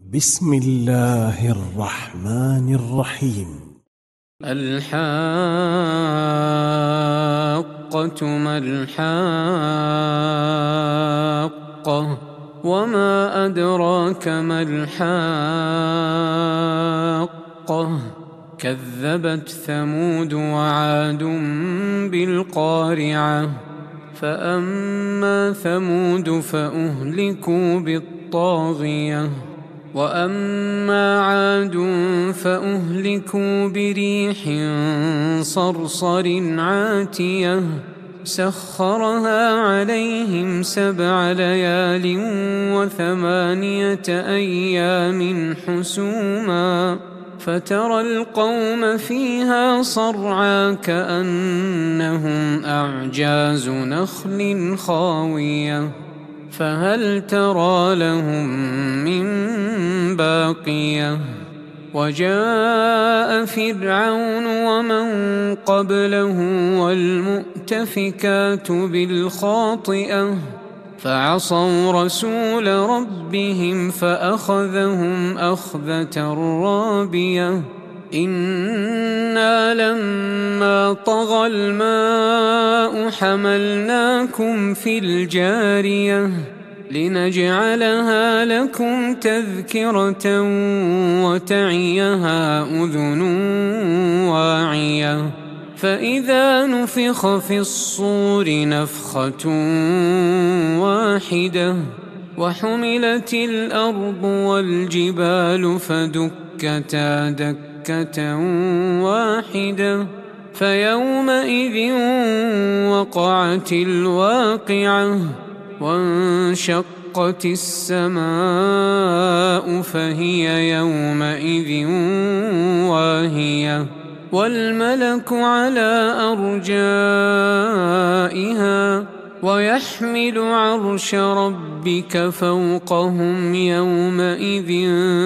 بسم الله الرحمن الرحيم. الحاقة ما الحاقة وما أدراك ما الحاقة كذبت ثمود وعاد بالقارعة فأما ثمود فأهلكوا بالطاغية وأما عاد فأهلكوا بريح صرصر عاتية سخرها عليهم 7 ليال و8 أيام حسوما فترى القوم فيها صرعى كأنهم أعجاز نخل خاوية فهل ترى لهم من باقية وجاء فرعون ومن قبله والمؤتفكات بالخاطئة فعصوا رسول ربهم فأخذهم أخذة رابية إنا لما طغى الماء حملناكم في الجارية لنجعلها لكم تذكرة وتعيها أذن واعية فإذا نفخ في الصور نفخة واحدة وحملت الأرض والجبال فدكتا دكة واحدة فيومئذ وقعت الواقعة وانشقت السماء فهي يومئذ واهية والملك على أرجائها ويحمل عرش ربك فوقهم يومئذ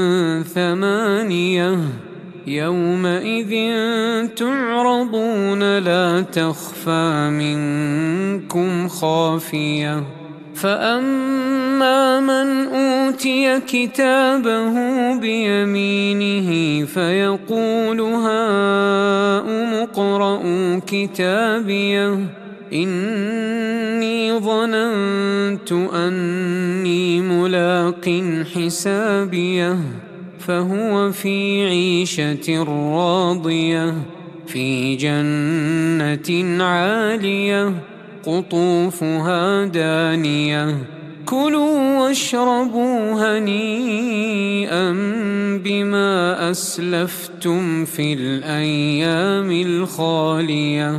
8 يومئذ تعرضون لا تخفى منكم خافية فأما من أوتي كتابه بيمينه فيقول هاؤم اقرءوا كتابيه إني ظننت أني ملاق حسابيه فهو في عيشة راضية في جنة عالية قطوفها دانية كلوا واشربوا هنيئا بما أسلفتم في الأيام الخالية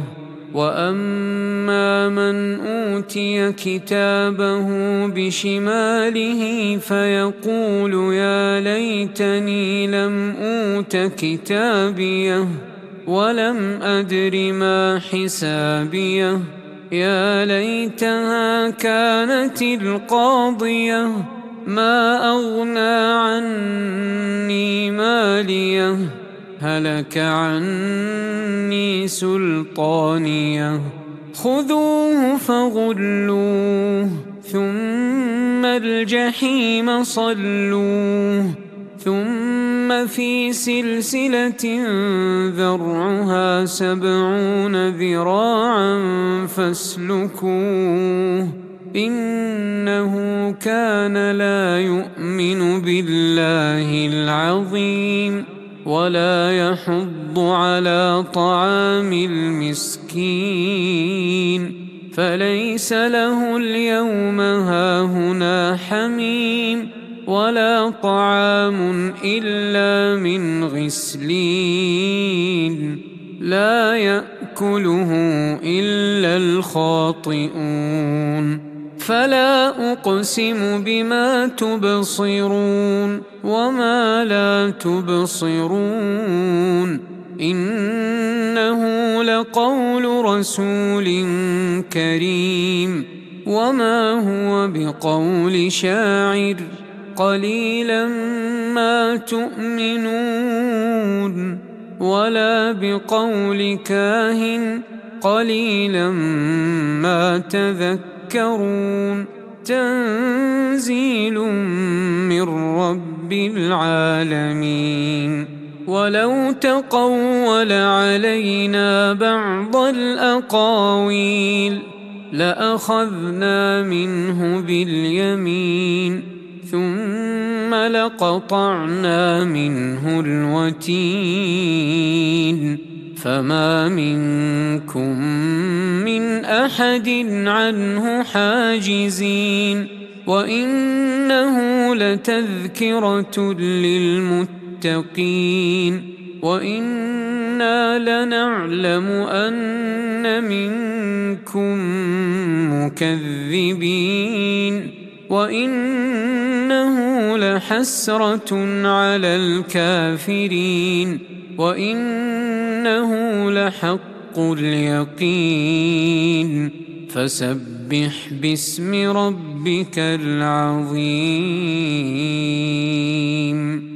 وأما من أوتي كتابه بشماله فيقول يا ليتني لم أوت كتابيه ولم أدر ما حسابيه يا ليتها كانت القاضية ما أغنى عني ماليه هلك عني سلطانيه خذوه فغلوه ثم الجحيم صلوه ثم في سلسلة ذرعها 70 ذراعا فاسلكوه إنه كان لا يؤمن بالله العظيم ولا يحض على طعام المسكين فليس له اليوم هاهنا حميم ولا طعام إلا من غسلين لا يأكله إلا الخاطئون فلا أقسم بما تبصرون وما لا تبصرون إنه لقول رسول كريم وما هو بقول شاعر قليلا ما تؤمنون ولا بقول كاهن قليلا ما تذكرون تنزيل من رب العالمين. ولو تقول علينا بعض الأقاويل لأخذنا منه باليمين ثم لقطعنا منه الوتين فما منكم من أحد عنه حاجزين. وإنه لتذكرة للمتقين وإنا لنعلم أن منكم مكذبين وإنه لحسرة على الكافرين وإنه لحق اليقين. فسبح باسم ربك العظيم.